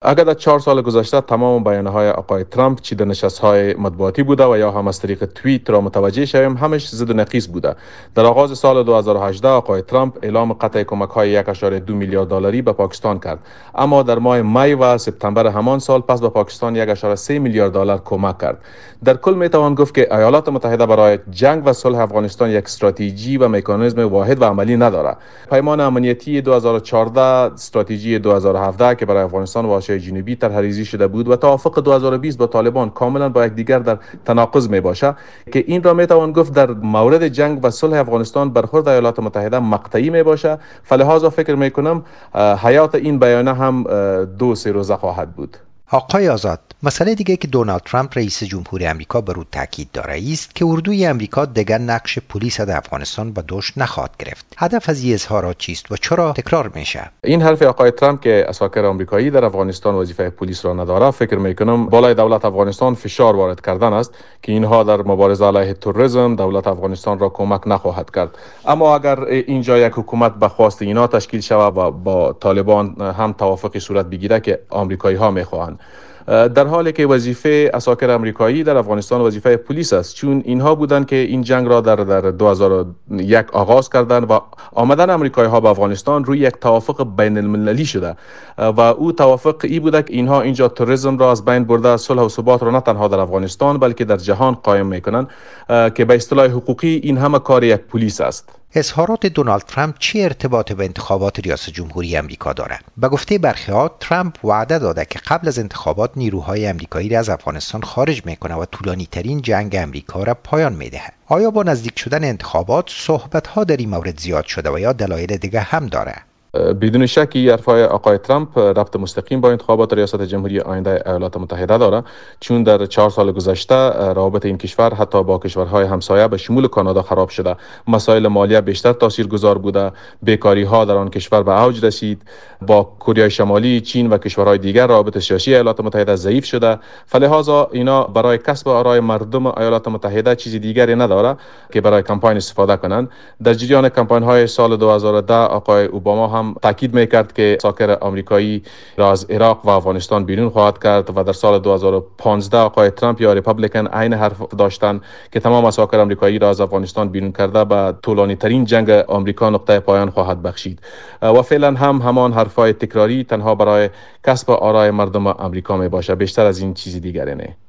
اگر در 4 سال گذشته تمام بیانهای آقای ترامپ چی در نشست‌های مطبوعاتی بوده و یا هم از طریق توییت را متوجه شویم، همش ضد و نقیض بوده. در آغاز سال 2018 آقای ترامپ اعلام قطع کمک‌های 1.2 میلیارد دلاری به پاکستان کرد، اما در ماه می و سپتامبر همان سال پس به پاکستان 1.3 میلیارد دلار کمک کرد. در کل می توان گفت که ایالات متحده برای جنگ و صلح افغانستان یک استراتژی و مکانیزم واحد و عملی ندارد. پیمان امنیتی 2014، استراتژی 2017 که برای افغانستان و آسیای جنوبی طرح‌ریزی شده بود و توافق 2020 با طالبان کاملا با یکدیگر در تناقض می باشه که این را می توان گفت در مورد جنگ و صلح افغانستان برخورد ایالات متحده مقطعی می باشه. فلهذا فکر می کنم حیات این بیانیه هم 2-3 روزه خواهد بود. آقای آزاد، مسئله دیگه که دونالد ترامپ رئیس جمهور آمریکا بر او تاکید داره است که اردوی آمریکا دیگر نقش پلیس در افغانستان به دوش نخواهد گرفت. هدف از این اظهارات چیست و چرا تکرار میشه؟ این حرف آقای ترامپ که اساکر آمریکایی در افغانستان وظیفه پلیس را نداره، فکر میکنم بالای دولت افغانستان فشار وارد کردن است که اینها در مبارزه علیه تروریسم دولت افغانستان را کمک نخواهد کرد. اما اگر اینجا یک حکومت به خواست اینا تشکیل شود و با طالبان هم توافقی صورت بگیره که آمریکایی ها میخواهند، در حالی که وظیفه اساکر آمریکایی در افغانستان وظیفه پلیس است، چون اینها بودند که این جنگ را در 2001 آغاز کردند و آمدن آمریکایی ها به افغانستان روی یک توافق بین المللی شده و او توافق ای بوده که اینها اینجا تروریسم را از بین برده، صلح و ثبات را نه تنها در افغانستان بلکه در جهان قائم میکنند که به اصطلاح حقوقی این همه کار یک پلیس است. اظهارات دونالد ترامپ چه ارتباط به انتخابات ریاست جمهوری آمریکا دارد؟ به گفته برخی‌ها ترامپ وعده داده که قبل از انتخابات نیروهای آمریکایی را از افغانستان خارج میکنه و طولانی ترین جنگ آمریکا را پایان میدهد. آیا با نزدیک شدن انتخابات صحبت‌ها در این مورد زیاد شده و یا دلایل دیگه هم داره؟ بدون شکی حرفای آقای ترامپ ربط مستقیم با انتخابات ریاست جمهوری آینده ایالات متحده داره، چون در 4 سال گذشته روابط این کشور حتی با کشورهای همسایه به شمول کانادا خراب شده. مسائل مالیه بیشتر تاثیرگذار بوده، بیکاری ها در آن کشور به اوج رسید، با کره شمالی، چین و کشورهای دیگر روابط سیاسی ایالات متحده ضعیف شده. فلهذا اینا برای کسب آرای مردم ایالات متحده چیزی دیگری نداره که برای کمپاین استفاده کنند. در جریان کمپاین های سال 2010 آقای اوباما هم تاکید میکرد که اساکر آمریکایی را از عراق و افغانستان بیرون خواهد کرد و در سال 2015 آقای ترامپ یا ریپابلیکن عین حرف داشتند که تمام اساکر آمریکایی را از افغانستان بیرون کرده به طولانی ترین جنگ آمریکا نقطه پایان خواهد بخشید و فعلا هم همان حرفای تکراری تنها برای کسب آرای مردم آمریکا می باشه، بیشتر از این چیزی دیگری نه.